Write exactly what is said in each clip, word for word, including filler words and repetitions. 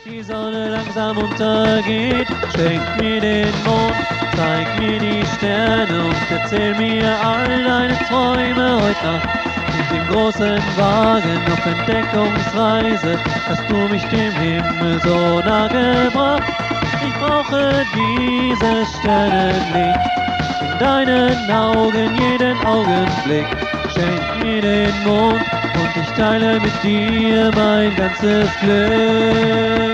Die Sonne langsam untergeht, schenk mir den Mond, zeig mir die Sterne und erzähl mir all deine Träume heute Nacht. Mit dem großen Wagen auf Entdeckungsreise hast du mich dem Himmel so nah gebracht. Ich brauche dieses Sternenlicht in deinen Augen jeden Augenblick. Schenk mir den Mond und ich teile mit dir mein ganzes Glück.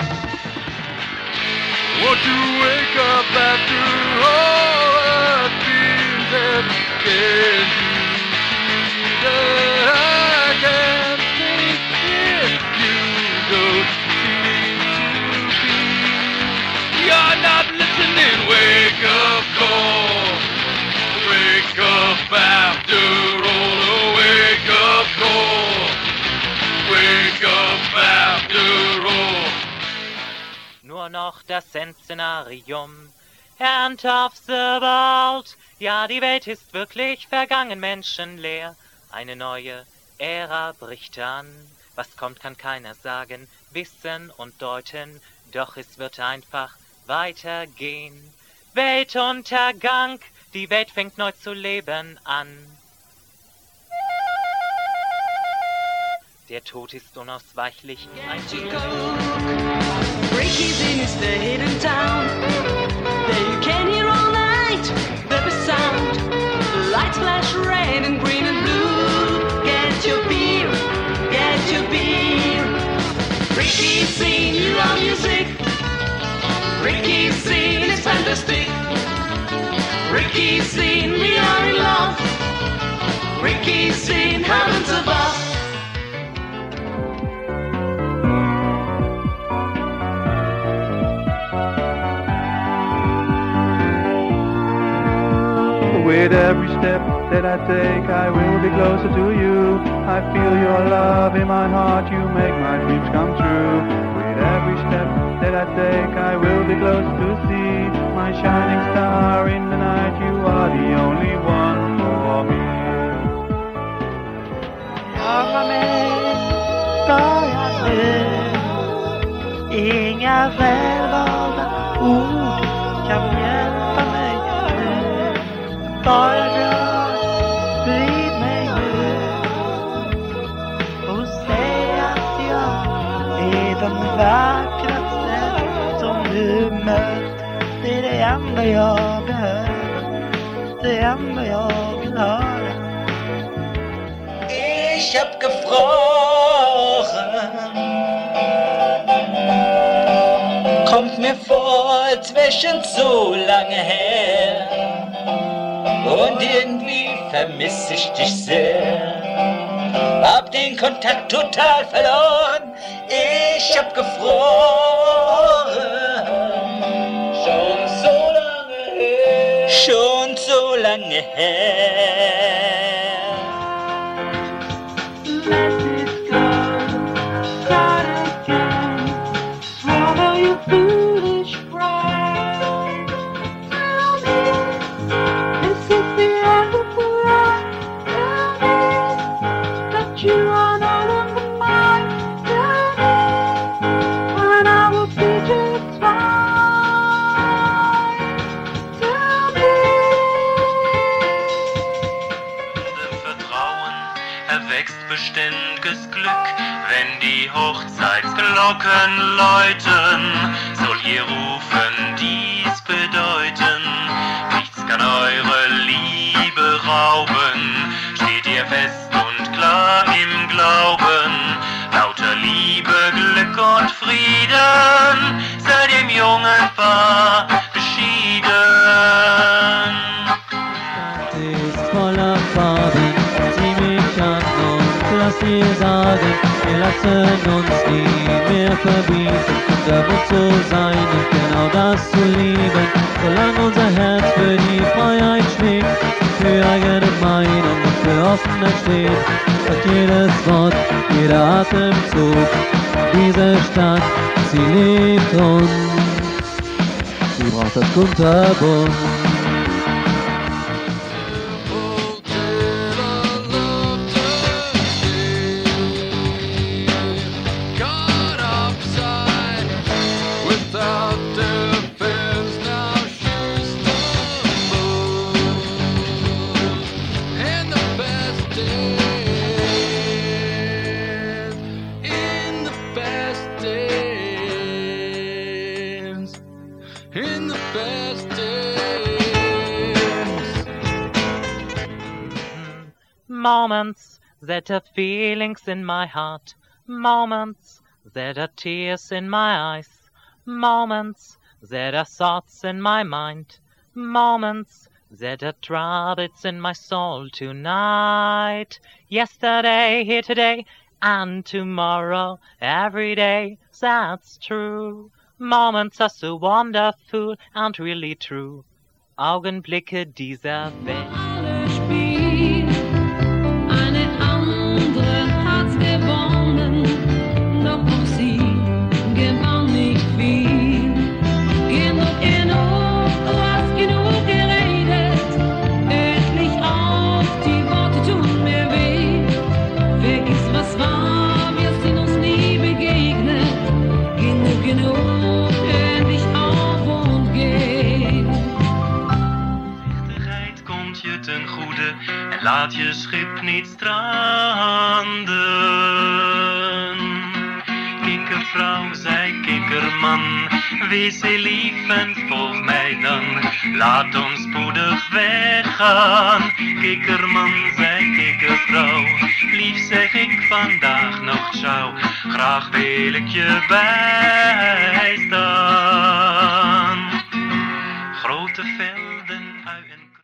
Won't you wake up after all I've been and can't you see that I can't take it? You don't seem to be. You're not listening. Wake up, call. Wake up after all. Wake up, call. Wake up after all. Nur noch das Endszenarium, Erntehaft bald. Ja, die Welt ist wirklich vergangen, menschenleer. Eine neue Ära bricht an. Was kommt, kann keiner sagen, wissen und deuten. Doch es wird einfach weitergehen. Weltuntergang, die Welt fängt neu zu leben an. Der Tod ist unausweichlich ein Ziel. Breaking is the hidden town. There you can hear all night the sound. The lights flash red and green and blue. Get your beer, get your beer. Ricky scene, you are music. Ricky scene is fantastic. Ricky scene, we are in love. Ricky scene, heavens above. With every step that I take, I will be closer to you. I feel your love in my heart, you make my dreams come true. With every step that I take, I will be closer to see my shining star in the night. You are the only one for me. Jaga mig, börja nu. Inga välvalda ord kan hjälpa mig nu. Bara rör vid mig nu och säg att jag är den vackraste som du mött. Det är det enda jag behöver, det enda jag vill höra. Ich hab gefroren, kommt mir vor, als wär schon so lange her. Und irgendwie vermiss ich dich sehr. Hab den Kontakt total verloren. Ich hab gefroren. Schon so lange her. Schon so lange her. Let it go, start again. Swallow your foolish pride. Tell me, this is the end of the line. Tell me that you are no longer mine. Tell me, and I will be just fine. Tell me. Im Vertrauen erwächst beständiges Glück, wenn die Hochzeitsglocken läuten, soll ihr Rufen dies bedeuten. Nichts kann eure Liebe rauben, steht ihr fest und klar im Glauben. Lauter Liebe, Glück und Frieden, seid dem jungen Paar beschieden. Sie ist voller Farben, sieh mich an und lass dir sagen, wir lassen uns nie mehr verbieten, verbunden zu sein und genau das zu lieben, solange unser Herz für die Freiheit schlägt, für eigene Meinung und für Offenheit steht, sagt jedes Wort, jeder Atemzug, diese Stadt, sie liebt uns, sie braucht das Kunterbund. Caught upside Moments that are feelings in my heart, moments that are tears in my eyes, moments that are thoughts in my mind, moments that are troubles in my soul tonight. Yesterday, here today, and tomorrow, every day, that's true. Moments are so wonderful and really true. Augenblicke dieser Welt. Alles Spiel, eine andere hat's gewonnen, doch auch sie gewann nicht viel. Genug, genug, du hast genug geredet, hört nicht auf, die Worte tun mir weh. Vergiss, was war, wir sind uns nie begegnet. Genug, genug, hör nicht auf und geh. Voorzichtigheid komt je ten goede en laat je schip niet stranden. Kikkervrouw, zei kikkerman, wees heel lief en volg mij dan. Laat ons spoedig weggaan. Kikkerman, zei kikkervrouw, lief zeg ik vandaag nog ciao. Graag wil ik je bijstaan. Grote vel